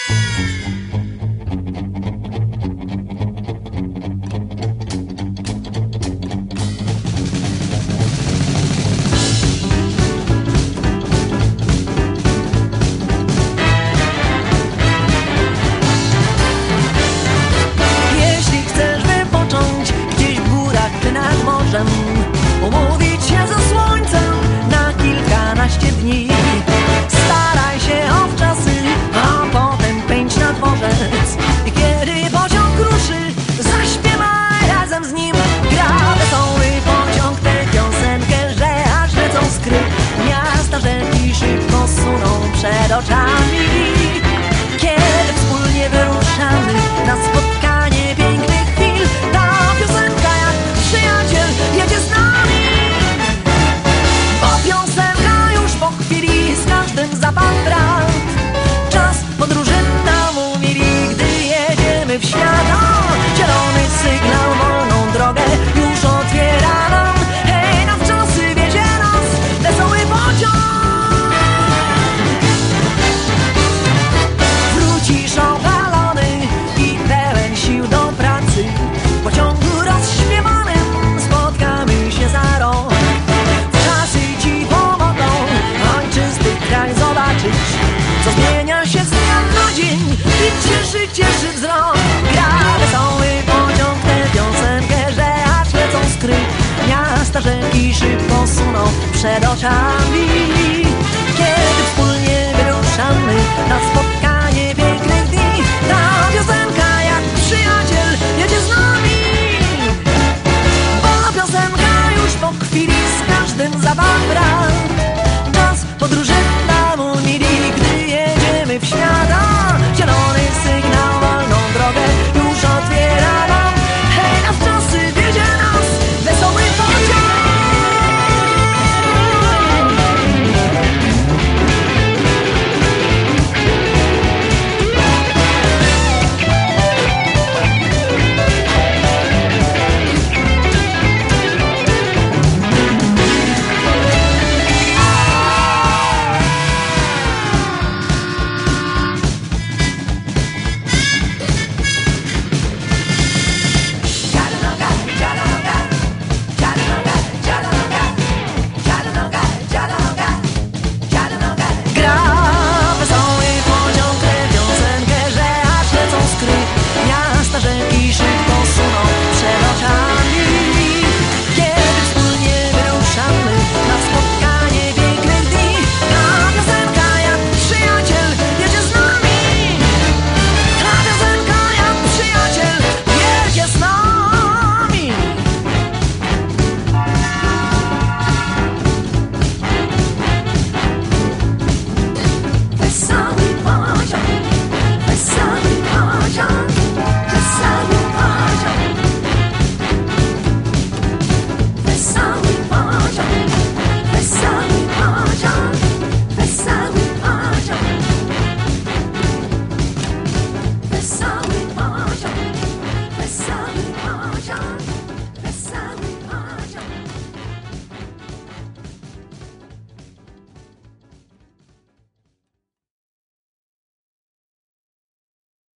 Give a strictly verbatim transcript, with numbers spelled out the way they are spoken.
Umówić się ze słońcem na kilkanaście dni. Staraj się o wczasy, a potem pędź na dworzec. I kiedy pociąg ruszy, zaśpiewaj razem z nim. Gra wesoły pociąg tę piosenkę, że aż lecą skry. Miasta, rzeki szybko suną przed oczami. Kiedy wspólnie wyruszamy na spotkanie pięknych chwil, ta piosenka jak przyjaciel jedzie z nami. Bo piosenka już po chwili z każdym zapach brat. Czas podróży nam umili, gdy jedziemy w świat. O, zielony sygnał, wolną drogę już otwiera nam. Hej, na wczasy wiedzie nas wesoły pociąg. Wrócisz opalony i pełen sił do pracy. W pociągu rozśpiewanym spotkamy się za rok. Wczasy ci pomogą ojczysty kraj zobaczyć, co zmienia się z dnia na dzień i cieszy, cieszy wzrok. Gra wesoły pociąg tę piosenkę, że aż lecą skry. Miasta, rzeki szybko suną przed oczami. Kiedy